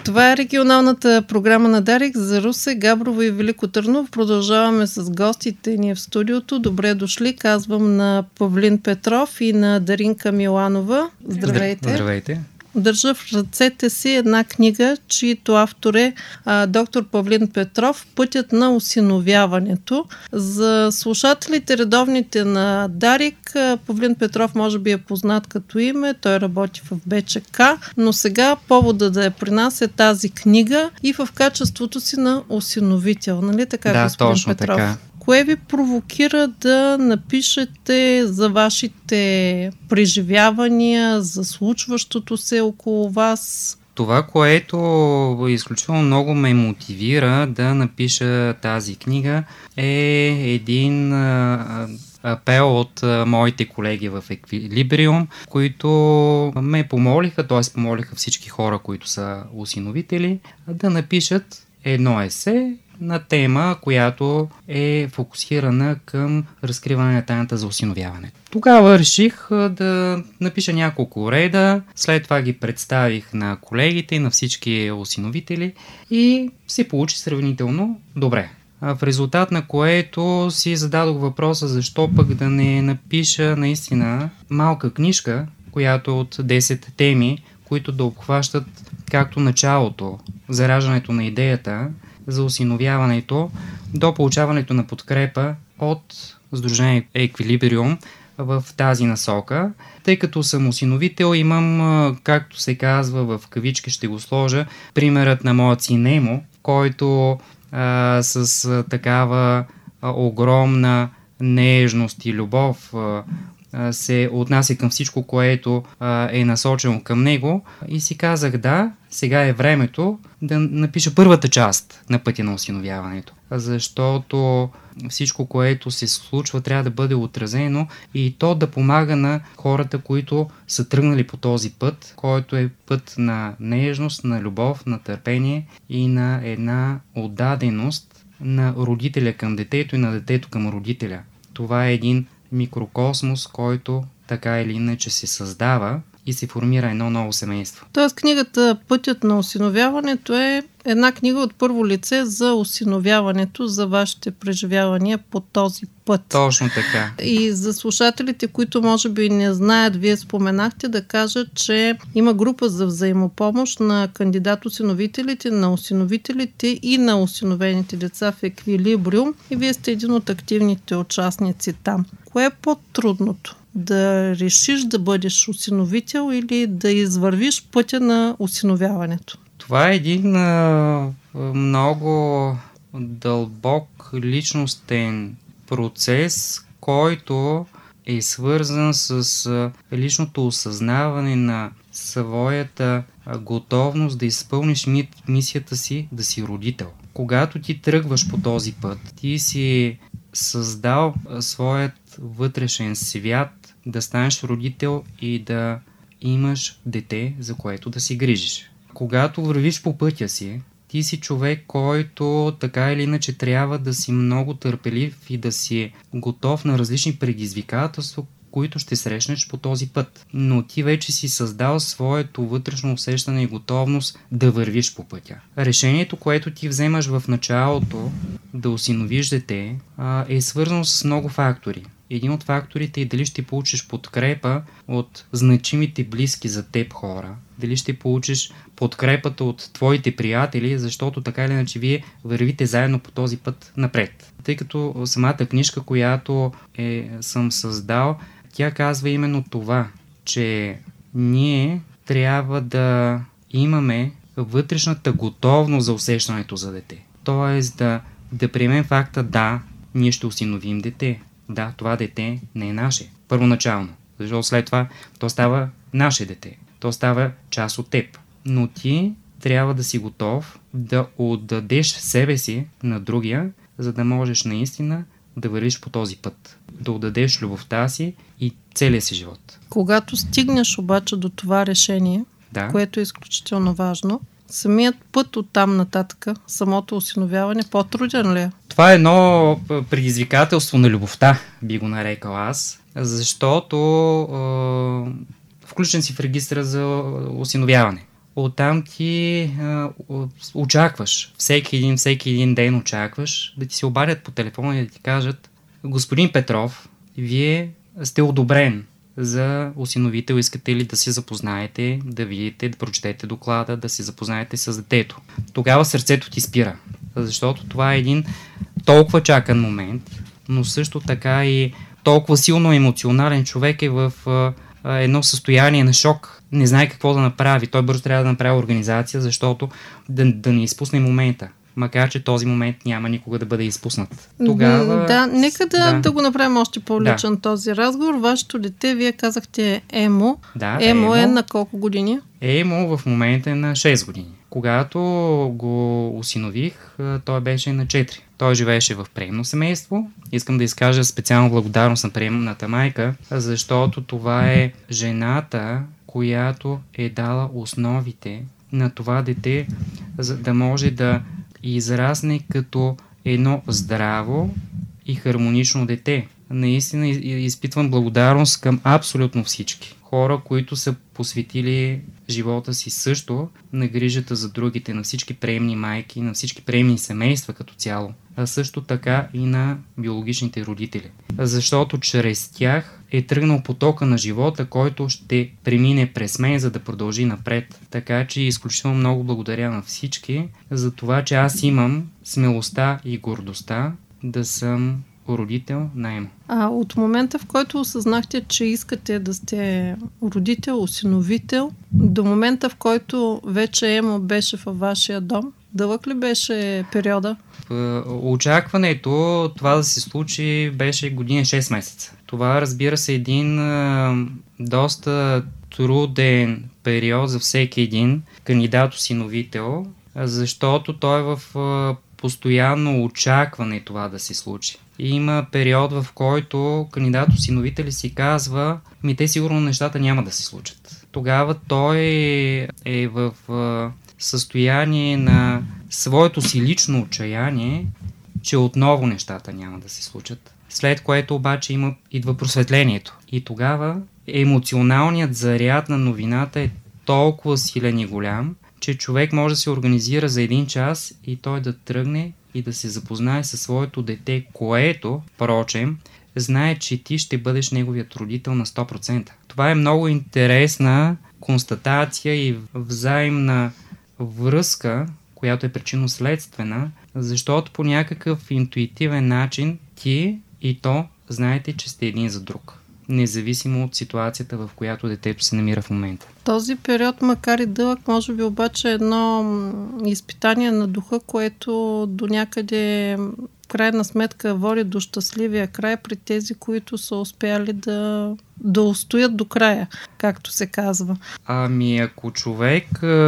Това е регионалната програма на Дарик за Русе, Габрово и Велико Търново. Продължаваме с гостите ни в студиото. Добре дошли, казвам на Павлин Петров и на Даринка Миланова. Здравейте! Здравейте! Държа в ръцете си една книга, чието автор е доктор Павлин Петров «Пътят на осиновяването». За слушателите редовните на Дарик, Павлин Петров може би е познат като име, той работи в БЧК, но сега повода да е при нас е тази книга и в качеството си на осиновител, нали така, да, господин точно Петров? Така. Кое ви провокира да напишете за вашите преживявания, за случващото се около вас? Това, което изключително много ме мотивира да напиша тази книга, е един апел от моите колеги в Еквилибриум, които ме помолиха, т.е. помолиха всички хора, които са осиновители, да напишат едно есе на тема, която е фокусирана към разкриване на тайната за осиновяване. Тогава реших да напиша няколко реда, след това ги представих на колегите и на всички осиновители и се получи сравнително добре. В резултат на което си зададох въпроса защо пък да не напиша наистина малка книжка, която е от 10 теми, които да обхващат както началото, зараждането на идеята за осиновяването до получаването на подкрепа от Сдружение Еквилибриум в тази насока. Тъй като съм осиновител, имам, както се казва, в кавички ще го сложа, примерът на моят син Емо, който с такава огромна нежност и любов се отнася към всичко, което е насочено към него и си казах да, сега е времето да напиша първата част на пътя на осиновяването, защото всичко, което се случва, трябва да бъде отразено и то да помага на хората, които са тръгнали по този път, който е път на нежност, на любов, на търпение и на една отдаденост на родителя към детето и на детето към родителя. Това е един микрокосмос, който така или иначе се създава и се формира едно ново семейство. Тоест книгата «Пътят на осиновяването» е една книга от първо лице за осиновяването, за вашите преживявания по този път. Точно така. И за слушателите, които може би не знаят, вие споменахте да кажат, че има група за взаимопомощ на кандидат-осиновителите, на осиновителите и на осиновените деца в Еквилибриум и вие сте един от активните участници там. Кое е по-трудното? Да решиш да бъдеш осиновител или да извървиш пътя на осиновяването? Това е един много дълбок личностен процес, който е свързан с личното осъзнаване на своята готовност да изпълниш мисията си да си родител. Когато ти тръгваш по този път, ти си създал своят вътрешен свят да станеш родител и да имаш дете, за което да си грижиш. Когато вървиш по пътя си, ти си човек, който така или иначе трябва да си много търпелив и да си готов на различни предизвикателства, които ще срещнеш по този път. Но ти вече си създал своето вътрешно усещане и готовност да вървиш по пътя. Решението, което ти вземаш в началото да осиновиш дете, е свързано с много фактори. Един от факторите е дали ще получиш подкрепа от значимите близки за теб хора, дали ще получиш подкрепата от твоите приятели, защото така или иначе вие вървите заедно по този път напред. Тъй като самата книжка, която съм създал, тя казва именно това, че ние трябва да имаме вътрешната готовност за усещането за дете. Тоест да приемем факта, да, ние ще осиновим дете. Да, това дете не е наше. Първоначално. Защото след това то става наше дете. То става част от теб. Но ти трябва да си готов да отдадеш себе си на другия, за да можеш наистина да вървиш по този път. Да отдадеш любовта си и целия си живот. Когато стигнеш обаче до това решение, което е изключително важно, самият път от там нататък, самото осиновяване, по-труден ли е? Това е едно предизвикателство на любовта, би го нарекал аз, защото включен си в регистра за осиновяване. оттам ти очакваш. Всеки един ден очакваш да ти се обадят по телефона и да ти кажат: господин Петров, вие сте одобрен за осиновител, искате ли да се запознаете, да видите, да прочетете доклада, да се запознаете с детето. Тогава сърцето ти спира, защото това е един толкова чакан момент, но също така и толкова силно емоционален. Човек е в едно състояние на шок, не знае какво да направи. Той бързо трябва да направи организация, защото да не изпусне момента. Макар че този момент няма никога да бъде изпуснат. Тогава... Да, нека да го направим още по-личен този разговор. Вашето дете, вие казахте Емо. Да, Емо е на колко години? Емо в момента е на 6 години. Когато го осинових, той беше на 4. Той живееше в приемно семейство. Искам да изкажа специално благодарност на приемната майка, защото това е жената, която е дала основите на това дете, за да може да израсне като едно здраво и хармонично дете. Наистина изпитвам благодарност към абсолютно всички хора, които са посветили живота си също на грижата за другите, на всички приемни майки, на всички приемни семейства като цяло, а също така и на биологичните родители. Защото чрез тях е тръгнал потока на живота, който ще премине през мен, за да продължи напред. Така че изключително много благодаря на всички за това, че аз имам смелостта и гордостта да съм родител на Емо. От момента, в който осъзнахте, че искате да сте родител, осиновител, до момента, в който вече Емо беше във вашия дом, дълъг ли беше периода? Очакването това да се случи беше година 6 месеца. Това, разбира се, един доста труден период за всеки един кандидат-осиновител, защото той е в постоянно очакване това да се случи. Има период, в който кандидат-осиновители си казва: те сигурно нещата няма да се случат. Тогава той е в състояние на своето си лично отчаяние, че отново нещата няма да се случат. След което обаче идва просветлението. И тогава емоционалният заряд на новината е толкова силен и голям, че човек може да се организира за 1 час и той да тръгне и да се запознае със своето дете, което, впрочем, знае, че ти ще бъдеш неговият родител на 100%. Това е много интересна констатация и взаимна връзка, която е причинно-следствена, защото по някакъв интуитивен начин ти и то знаете, че сте един за друг, независимо от ситуацията, в която детето се намира в момента. Този период, макар и дълъг, може би обаче едно изпитание на духа, което до някъде в крайна сметка води до щастливия край при тези, които са успяли да устоят до края, както се казва. Ако човек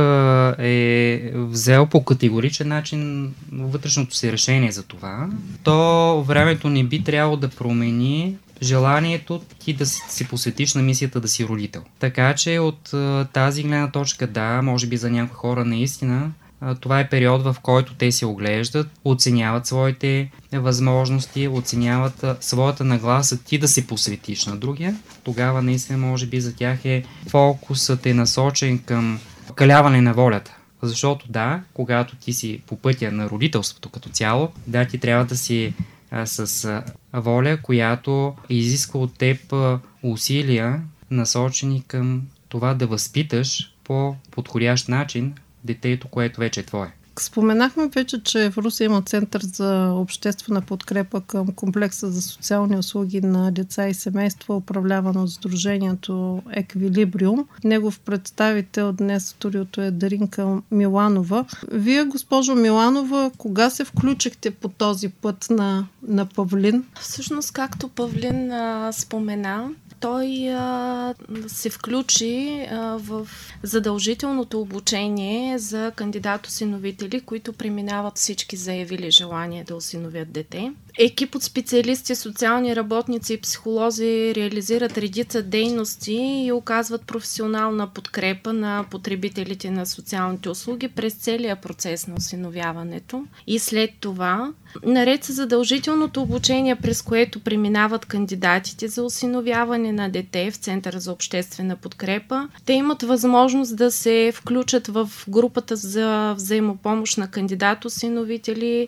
е взел по категоричен начин вътрешното си решение за това, то времето не би трябвало да промени желанието ти да си посветиш на мисията да си родител. Така че от тази гледна точка, да, може би за някои хора наистина това е период, в който те се оглеждат, оценяват своите възможности, оценяват своята нагласа ти да се посветиш на другия. Тогава наистина може би за тях фокусът е насочен към каляване на волята. Защото да, когато ти си по пътя на родителството като цяло, да, ти трябва да си с воля, която изисква от теб усилия, насочени към това да възпиташ по подходящ начин детето, което вече е твое. Споменахме вече, че в Русе има център за обществена подкрепа към комплекса за социални услуги на деца и семейства, управлявано от Сдружението Еквилибриум. Негов представител днес в студиото е Даринка Миланова. Вие, госпожо Миланова, кога се включихте по този път на Павлин? Всъщност, както Павлин спомена, той се включи в задължителното обучение за кандидат-осиновители, които преминават всички заявили желание да осиновят дете. Екип от специалисти, социални работници и психолози реализират редица дейности и оказват професионална подкрепа на потребителите на социалните услуги през целия процес на осиновяването. И след това, наред с задължителното обучение, през което преминават кандидатите за осиновяване на дете в Центъра за обществена подкрепа, те имат възможност да се включат в групата за взаимопомощ на кандидат-осиновители,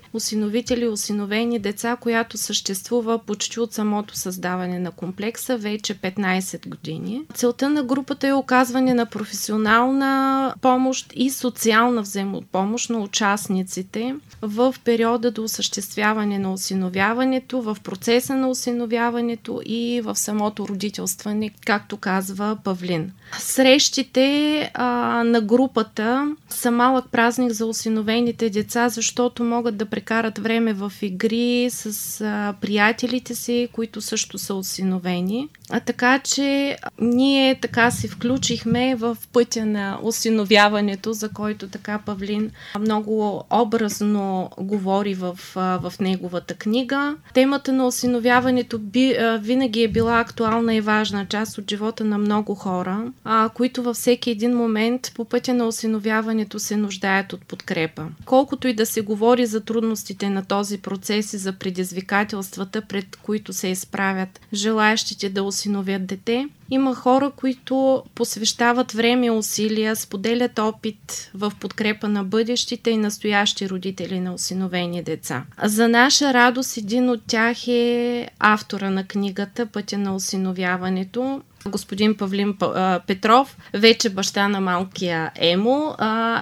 осиновени деца, която съществува почти от самото създаване на комплекса вече 15 години. Целта на групата е оказване на професионална помощ и социална взаимопомощ на участниците в периода до осъществяване на осиновяването, в процеса на осиновяването и в самото родителстване, както казва Павлин. Срещите на групата са малък празник за осиновените деца, защото могат да прекарат време в игри с приятелите си, които също са осиновени. Така че ние така се включихме в пътя на осиновяването, за който така Павлин много образно говори в неговата книга. Темата на осиновяването винаги е била актуална и важна част от живота на много хора, които във всеки един момент по пътя на осиновяването се нуждаят от подкрепа. Колкото и да се говори за трудностите на този процес и за предизвикателствата, пред които се изправят желаещите да осиновят дете, има хора, които посвещават време и усилия, споделят опит в подкрепа на бъдещите и настоящи родители на осиновени деца. За наша радост един от тях е автора на книгата "Пътя на осиновяването", господин Павлин Петров, вече баща на малкия Емо,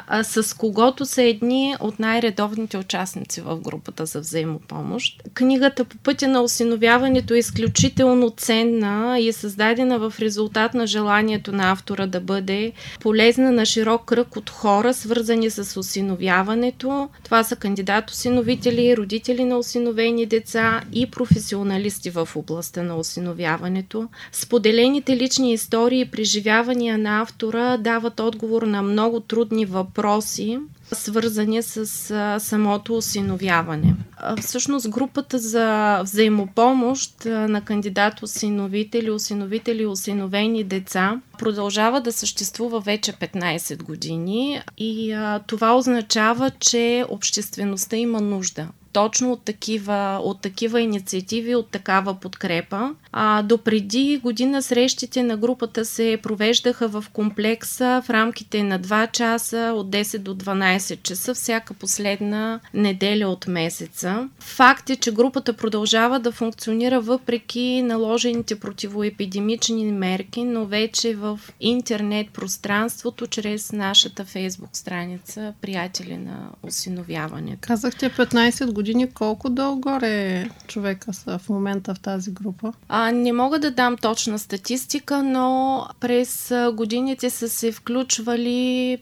с когото са едни от най-редовните участници в групата за взаимопомощ. Книгата "По пътя на осиновяването" е изключително ценна и е създадена в резултат на желанието на автора да бъде полезна на широк кръг от хора, свързани с осиновяването. Това са кандидат-осиновители, родители на осиновени деца и професионалисти в областта на осиновяването. Споделените лични истории и преживявания на автора дават отговор на много трудни въпроси, свързани с самото осиновяване. Всъщност групата за взаимопомощ на кандидат-осиновители, осиновители и осиновени деца продължава да съществува вече 15 години и това означава, че обществеността има нужда точно от такива инициативи, от такава подкрепа. Допреди година срещите на групата се провеждаха в комплекса в рамките на 2 часа от 10 до 12 часа, всяка последна неделя от месеца. Факт е, че групата продължава да функционира въпреки наложените противоепидемични мерки, но вече в интернет пространството, чрез нашата Фейсбук страница "Приятели на осиновяването". Казахте 15 години. Колко долу-горе човека са в момента в тази група? Не мога да дам точна статистика, но през годините са се включвали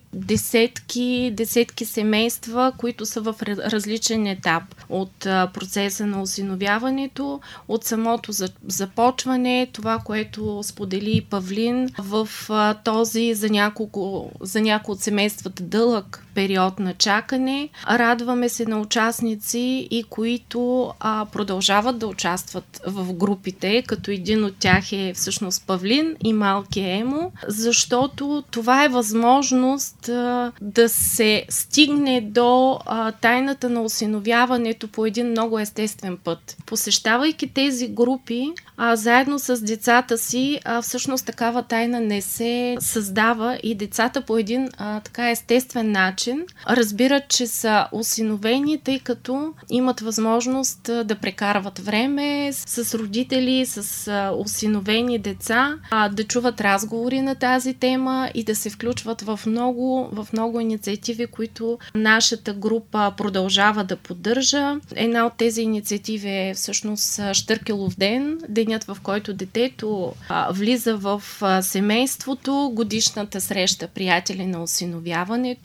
десетки семейства, които са в различен етап от процеса на осиновяването, от самото започване, това, което сподели и Павлин, в този за няколко от семействата дълъг период на чакане. Радваме се на участници, и които продължават да участват в групите, като един от тях е всъщност Павлин и малкия Емо, защото това е възможност да се стигне до тайната на осиновяването по един много естествен път. Посещавайки тези групи, заедно с децата си, всъщност такава тайна не се създава и децата по един така естествен начин разбират, че са осиновени, тъй като имат възможност да прекарват време с родители, с осиновени деца, да чуват разговори на тази тема и да се включват в много инициативи, които нашата група продължава да поддържа. Една от тези инициативи е всъщност Щъркелов ден, денят, в който детето влиза в семейството, годишната среща "Приятели на осиновяването".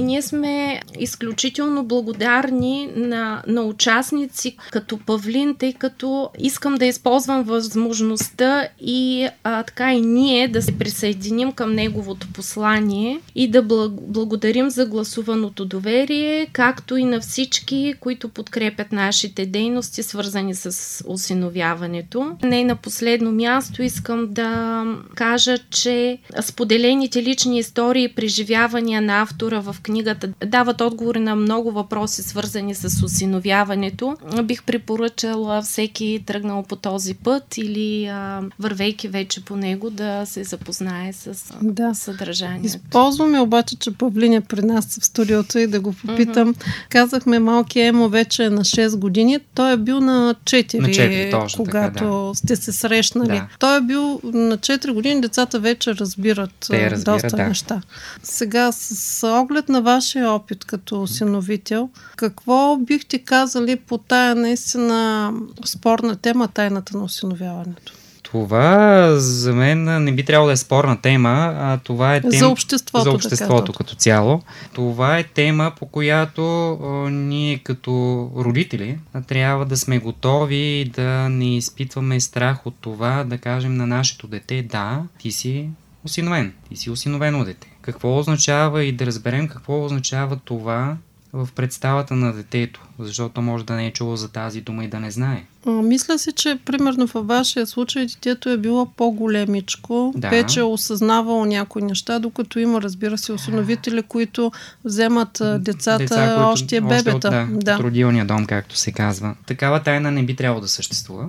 И ние сме изключително благодарни на участници като Павлин, тъй като искам да използвам възможността и така и ние да се присъединим към неговото послание и да благодарим за гласуваното доверие, както и на всички, които подкрепят нашите дейности, свързани с осиновяването. Не на последно място искам да кажа, че споделените лични истории и преживявания на автора в книгата дават отговори на много въпроси, свързани с осиновяването. Бих препоръчала всеки тръгнал по този път или вървейки вече по него да се запознае с съдържанието. Използваме обаче, че Павлин е при нас в студиото и да го попитам. Казахме, малкият Емо вече е на 6 години. Той е бил на 4, точно, когато така, сте се срещнали. Да. Той е бил на 4 години, децата вече разбират доста неща. Сега, с оглед на вашия опит като осиновител, какво бихте казали по тая наистина спорна тема, тайната на осиновяването? Това за мен не би трябвало да е спорна тема, а това е тема за обществото като цяло. Това е тема, по която ние като родители трябва да сме готови да не изпитваме страх от това да кажем на нашето дете: да, ти си осиновен, ти си осиновено дете. Какво означава и да разберем какво означава това в представата на детето, защото може да не е чуло за тази дума и да не знае. Мисля си, че примерно във вашия случай детето е било по-големичко, вече е осъзнавало някои неща, докато има, разбира се, осиновители, които вземат децата още бебета. От родилния дом, както се казва. Такава тайна не би трябвало да съществува,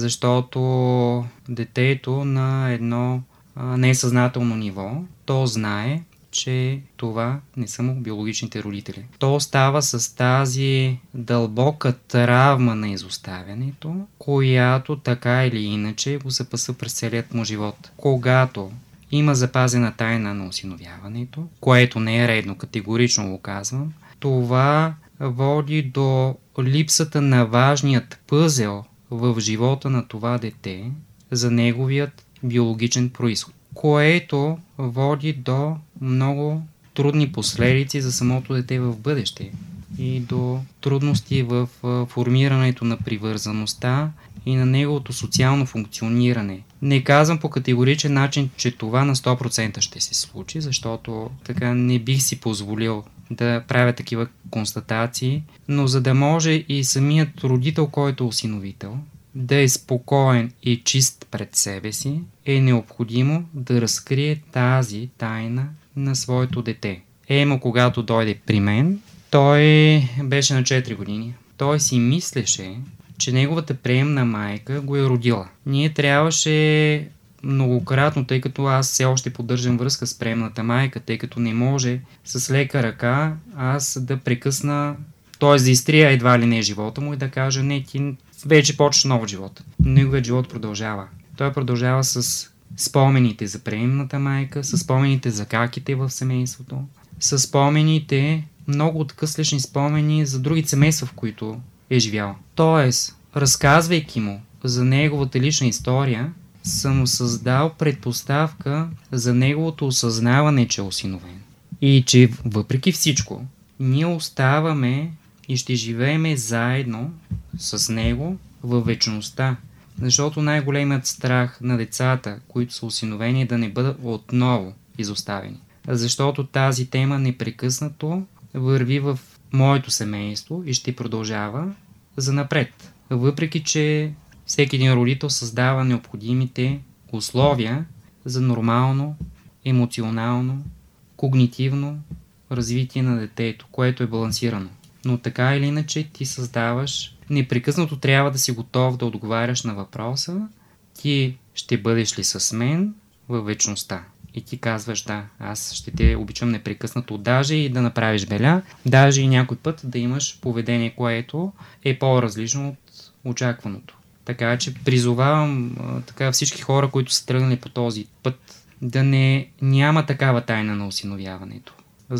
защото детето на едно несъзнателно ниво, то знае, че това не са му биологичните родители. То остава с тази дълбока травма на изоставянето, която така или иначе го съпъсва през целият му живот. Когато има запазена тайна на осиновяването, което не е редно, категорично го казвам, това води до липсата на важният пъзел в живота на това дете за неговият биологичен произход, което води до много трудни последици за самото дете в бъдеще и до трудности в формирането на привързаността и на неговото социално функциониране. Не казвам по категоричен начин, че това на 100% ще се случи, защото така не бих си позволил да правя такива констатации, но за да може и самият родител, който е осиновител, да е спокоен и чист пред себе си, е необходимо да разкрие тази тайна на своето дете. Емо, когато дойде при мен, той беше на 4 години. Той си мислеше, че неговата приемна майка го е родила. Ние трябваше многократно, тъй като аз все още поддържам връзка с приемната майка, тъй като не може с лека ръка аз да прекъсна, т.е. да изтрия едва ли не живота му и да кажа: не, ти вече почва нов живот. Неговият живот продължава. Той продължава с спомените за приемната майка, с спомените за каките в семейството, с спомените, много откъслечни спомени за други семейства, в които е живял. Тоест, разказвайки му за неговата лична история, съм създал предпоставка за неговото осъзнаване, че е осиновен. И че въпреки всичко, ние оставаме и ще живееме заедно с него във вечността. Защото най-големият страх на децата, които са осиновени, е да не бъдат отново изоставени. Защото тази тема непрекъснато върви в моето семейство и ще продължава занапред. Въпреки че всеки един родител създава необходимите условия за нормално, емоционално, когнитивно развитие на детето, което е балансирано. Но така или иначе ти създаваш, непрекъснато трябва да си готов да отговаряш на въпроса: ти ще бъдеш ли с мен във вечността? И ти казваш: да, аз ще те обичам непрекъснато, даже и да направиш беля, даже и някой път да имаш поведение, което е по-различно от очакваното. Така че призовавам всички хора, които са тръгнали по този път, да няма такава тайна на осиновяването.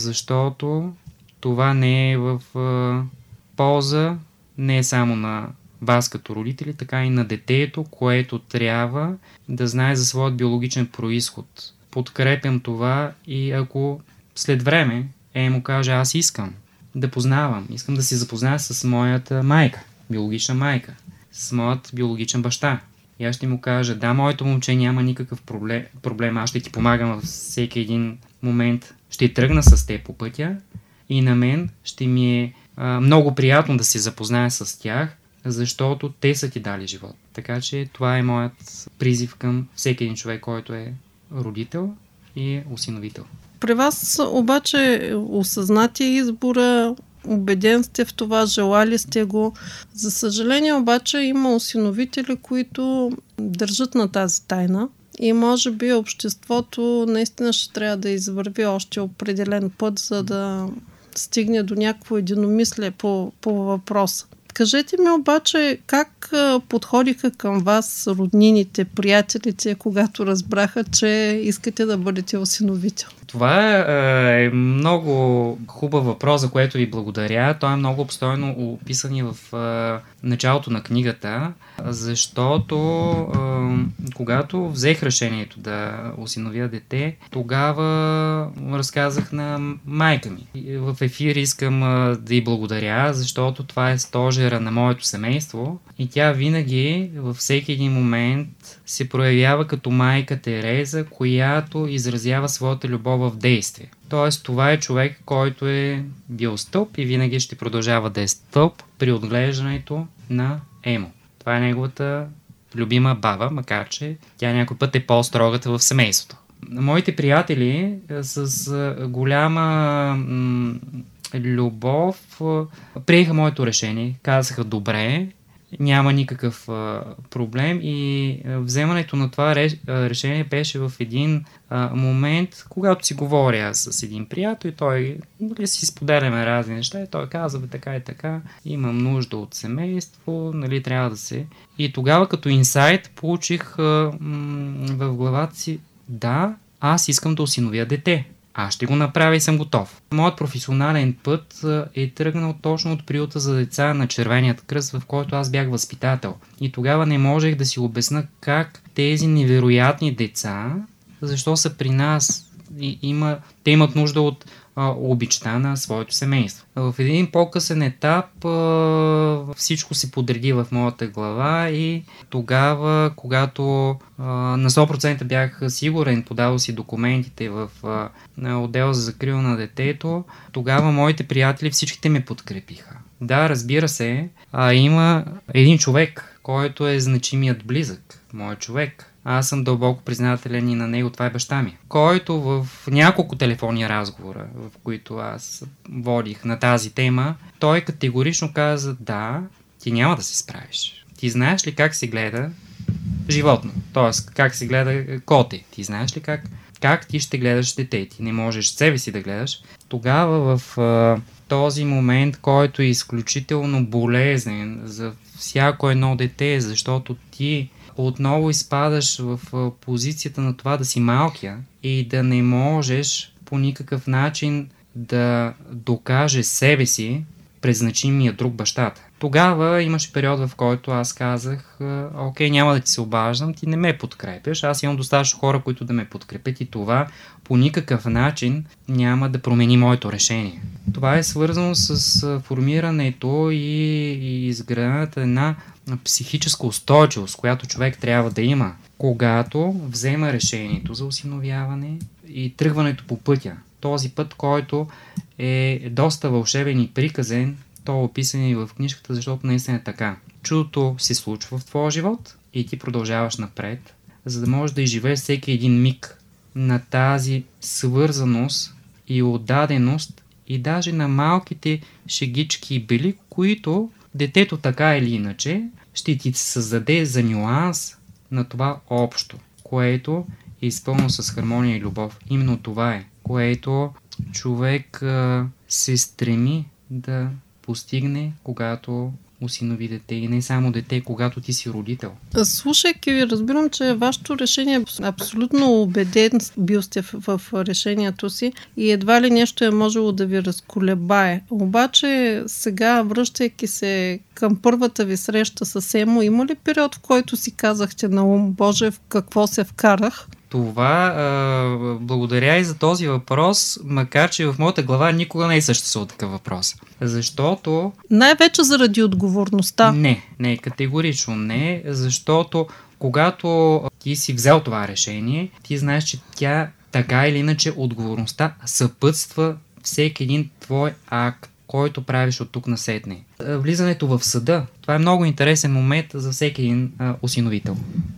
Защото това не е в полза не е само на вас като родители, така и на детето, което трябва да знае за своят биологичен произход. Подкрепям това и ако след време Емо каже, аз искам да познавам, искам да се запозная с моята майка, биологична майка, с моят биологичен баща. И аз ще му кажа, да, моето момче няма никакъв проблем, аз ще ти помагам във всеки един момент, ще тръгна с теб по пътя и на мен ще ми е много приятно да се запозная с тях, защото те са ти дали живот. Така че това е моят призив към всеки един човек, който е родител и осиновител. При вас обаче осъзнати избора, убеден сте в това, желали сте го. За съжаление обаче има осиновители, които държат на тази тайна и може би обществото наистина ще трябва да извърви още определен път, за да стигне до някакво единомислие по въпроса. Кажете ми обаче, как подходиха към вас роднините, приятелите, когато разбраха, че искате да бъдете осиновител? Това е много хубав въпрос, за което ви благодаря. Той е много обстойно описан и в началото на книгата, защото когато взех решението да осиновя дете, тогава разказах на майка ми. В ефир искам да й благодаря, защото това е стожера на моето семейство и тя винаги във всеки един момент се проявява като майка Тереза, която изразява своята любов в действие. Тоест, това е човек, който е бил стълб и винаги ще продължава да е стълб при отглеждането на Емо. Това е неговата любима баба, макар че тя някой път е по-строгата в семейството. Моите приятели с голяма любов приеха моето решение, казаха добре, няма никакъв проблем и вземането на това решение беше в един момент, когато си говоря с един приятел и той си споделяме разни неща и той казва така и така, имам нужда от семейство, нали, трябва да се... И тогава като инсайт получих в главата си, да, аз искам да осиновя дете. Аз ще го направя и съм готов. Моят професионален път е тръгнал точно от приюта за деца на Червеният кръст, в който аз бях възпитател. И тогава не можех да си обясня как тези невероятни деца, защо са при нас и те имат нужда от обичта на своето семейство. В един по-късен етап всичко се подреди в моята глава и тогава, когато на 100% бях сигурен, подал си документите в отдел за закрила на детето, тогава моите приятели всичките ме подкрепиха. Да, разбира се, има един човек, който е значимият близък, моят човек. Аз съм дълбоко признателен и на него, това е баща ми, който в няколко телефонни разговора, в които аз водих на тази тема, той категорично каза, да, ти няма да се справиш. Ти знаеш ли как се гледа животно? Т.е. как се гледа коте? Ти знаеш ли как ти ще гледаш дете? Ти не можеш себе си да гледаш. Тогава в този момент, който е изключително болезнен за всяко едно дете, защото ти отново изпадаш в позицията на това да си малкия и да не можеш по никакъв начин да докажеш себе си през значимия друг бащата. Тогава имаше период, в който аз казах, окей, няма да ти се обаждам, ти не ме подкрепяш, аз имам достатъчно хора, които да ме подкрепят и това по никакъв начин няма да промени моето решение. Това е свързано с формирането и изградената една психическа устойчивост, която човек трябва да има, когато взема решението за осиновяване и тръгването по пътя. Този път, който е доста вълшебен и приказен, то е описан и в книжката, защото наистина е така. Чудото се случва в твоя живот и ти продължаваш напред, за да можеш да изживееш всеки един миг на тази свързаност и отдаденост и даже на малките шегички и бели, които детето така или иначе ще ти създаде за нюанс на това общо, което е изпълнено с хармония и любов. Именно това е, което човек се стреми да постигне, когато осинови дете и не само дете, когато ти си родител. Слушайки ви, разбирам, че вашето решение абсолютно убеден бил сте в решението си и едва ли нещо е можело да ви разколебае. Обаче сега, връщайки се към първата ви среща с Емо, има ли период, в който си казахте на ум, Боже, в какво се вкарах? Това, благодаря и за този въпрос, макар че в моята глава никога не е съществувал такъв въпрос. Защото... Най-вече заради отговорността. Не, категорично не, защото когато ти си взел това решение, ти знаеш, че тя така или иначе отговорността съпътства всеки един твой акт, който правиш от тук насетне. Влизането в съда, това е много интересен момент за всеки един осиновител.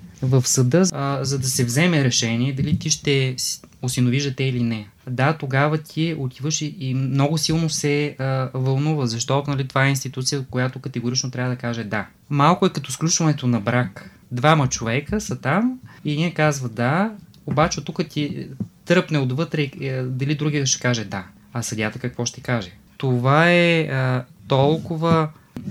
В съда, за да се вземе решение дали ти ще осиновиш дете или не. Да, тогава ти отиваш и много силно се вълнува, защото нали, това е институция, която категорично трябва да каже да. Малко е като сключването на брак. Двама човека са там и ние казва да, обаче от тук ти тръпне отвътре дали другия ще каже да. А съдията какво ще каже? Това е толкова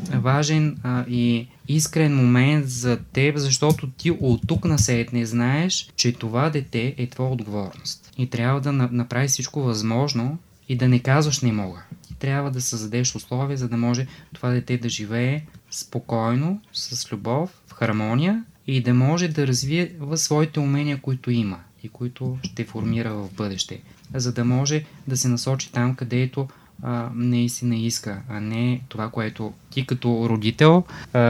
важен и искрен момент за теб, защото ти от тук насетне знаеш, че това дете е твоя отговорност. И трябва да направиш всичко възможно и да не казваш не мога. Ти трябва да създадеш условия, за да може това дете да живее спокойно, с любов, в хармония и да може да развие своите умения, които има и които ще формира в бъдеще. За да може да се насочи там, където наистина иска, а не това, което ти като родител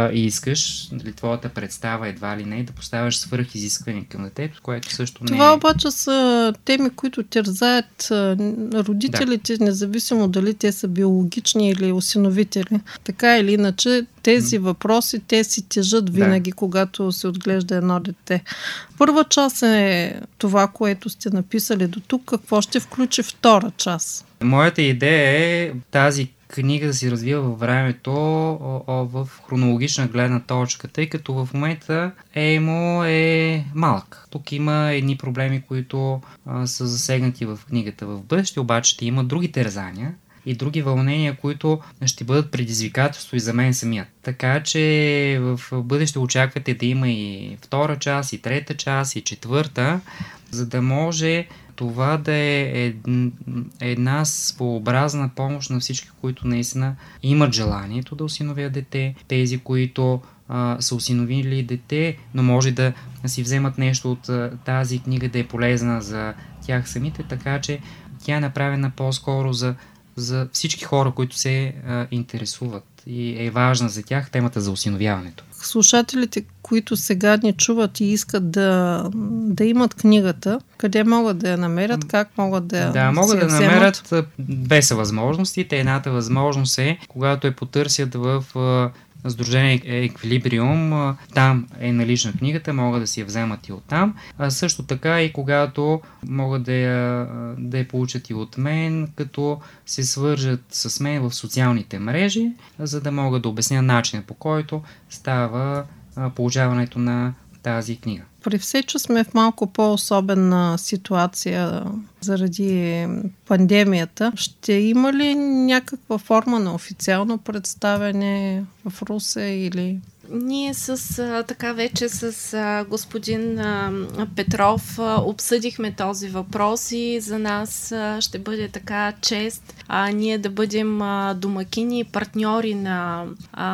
искаш, дали твоята представа едва ли не, да поставяш свръхизискване към детето, което също не е. Това обаче са теми, които терзаят родителите, независимо дали те са биологични или осиновители. Така или иначе, тези въпроси, те си тежат винаги, когато се отглежда едно дете. Първа част е това, което сте написали до тук. Какво ще включи втора част? Моята идея е тази книга да се развива във времето в хронологична гледна точка, тъй като в момента Емо е малък. Тук има едни проблеми, които са засегнати в книгата в бъдеще, обаче ще има други терзания и други вълнения, които ще бъдат предизвикателство и за мен самият. Така че в бъдеще очаквате да има и втора част, и трета част, и четвърта, за да може това да е една своеобразна помощ на всички, които наистина имат желанието да осиновят дете, тези, които са осиновили дете, но може да си вземат нещо от тази книга да е полезна за тях самите, така че тя е направена по-скоро за всички хора, които се интересуват и е важна за тях темата за осиновяването. Слушателите, които сега ни чуват и искат да имат книгата, къде могат да я намерят, как могат да я вземат? Да, могат да намерят две са възможностите. Едната възможност е, когато я потърсят в Сдружение Еквилибриум, там е налична книгата, могат да си я вземат и оттам. А също така и когато могат да я получат и от мен, като се свържат с мен в социалните мрежи, за да могат да обясня начина, по който става получаването на тази книга. При все, че сме в малко по-особена ситуация заради пандемията, ще има ли някаква форма на официално представяне в Русе или... Ние вече с господин Петров обсъдихме този въпрос и за нас ще бъде така чест ние да бъдем домакини и партньори на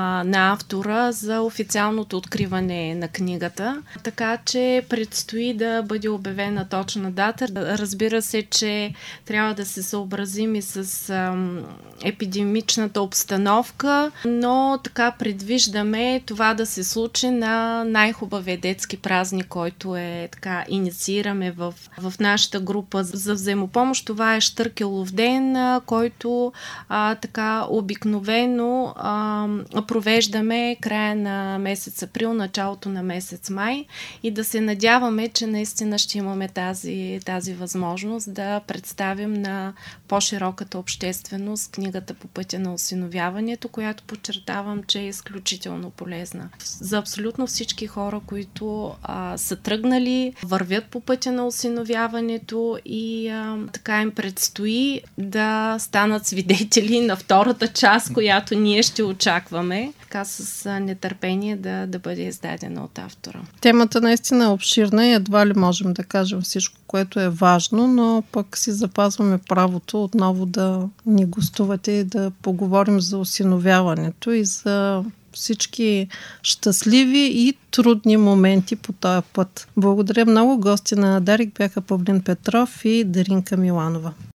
автора за официалното откриване на книгата. Така че предстои да бъде обявена точна дата. Разбира се, че трябва да се съобразим и с епидемичната обстановка, но така предвиждаме това да се случи на най-хубавия детски празник, който е така инициираме в нашата група за взаимопомощ. Това е Щъркелов ден, който така обикновено провеждаме края на месец април, началото на месец май и да се надяваме, че наистина ще имаме тази възможност да представим на по-широката общественост книгата По пътя на осиновяването, която подчертавам, че е изключително полезна. полезна. За абсолютно всички хора, които са тръгнали, вървят по пътя на осиновяването и така им предстои да станат свидетели на втората част, която ние ще очакваме, така с нетърпение да бъде издадена от автора. Темата наистина е обширна и едва ли можем да кажем всичко, което е важно, но пък си запазваме правото отново да ни гостувате и да поговорим за осиновяването и за всички щастливи и трудни моменти по този път. Благодаря много. Гости на Дарик бяха Павлин Петров и Даринка Миланова.